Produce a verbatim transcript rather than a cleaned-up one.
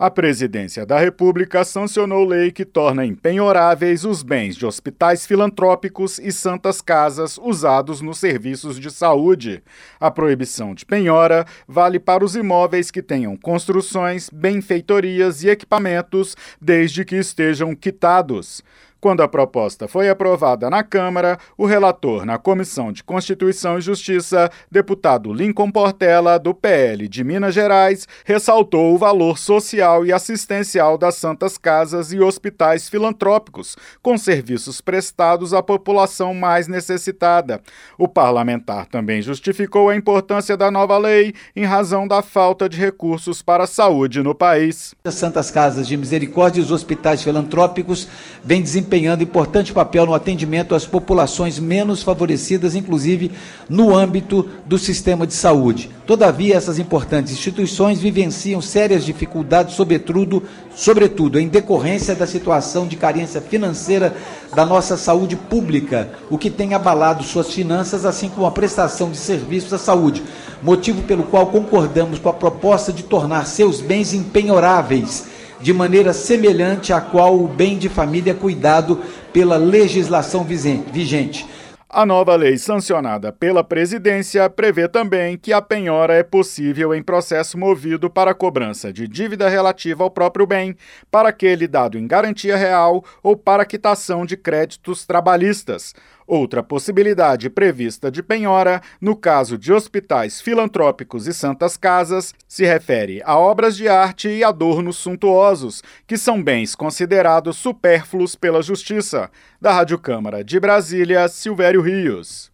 A Presidência da República sancionou lei que torna impenhoráveis os bens de hospitais filantrópicos e santas casas usados nos serviços de saúde. A proibição de penhora vale para os imóveis que tenham construções, benfeitorias e equipamentos, desde que estejam quitados. Quando a proposta foi aprovada na Câmara, o relator na Comissão de Constituição e Justiça, deputado Lincoln Portela, do P L de Minas Gerais, ressaltou o valor social e assistencial das santas casas e hospitais filantrópicos, com serviços prestados à população mais necessitada. O parlamentar também justificou a importância da nova lei em razão da falta de recursos para a saúde no país. As santas casas de misericórdia e os hospitais filantrópicos vêm desempenhando desempenhando importante papel no atendimento às populações menos favorecidas, inclusive no âmbito do sistema de saúde. Todavia, essas importantes instituições vivenciam sérias dificuldades, sobretudo, sobretudo em decorrência da situação de carência financeira da nossa saúde pública, o que tem abalado suas finanças, assim como a prestação de serviços à saúde, motivo pelo qual concordamos com a proposta de tornar seus bens impenhoráveis, de maneira semelhante à qual o bem de família é cuidado pela legislação vigente. A nova lei sancionada pela Presidência prevê também que a penhora é possível em processo movido para a cobrança de dívida relativa ao próprio bem, para aquele dado em garantia real ou para quitação de créditos trabalhistas. Outra possibilidade prevista de penhora, no caso de hospitais filantrópicos e santas casas, se refere a obras de arte e adornos suntuosos, que são bens considerados supérfluos pela Justiça. Da Rádio Câmara de Brasília, Silvério Rios.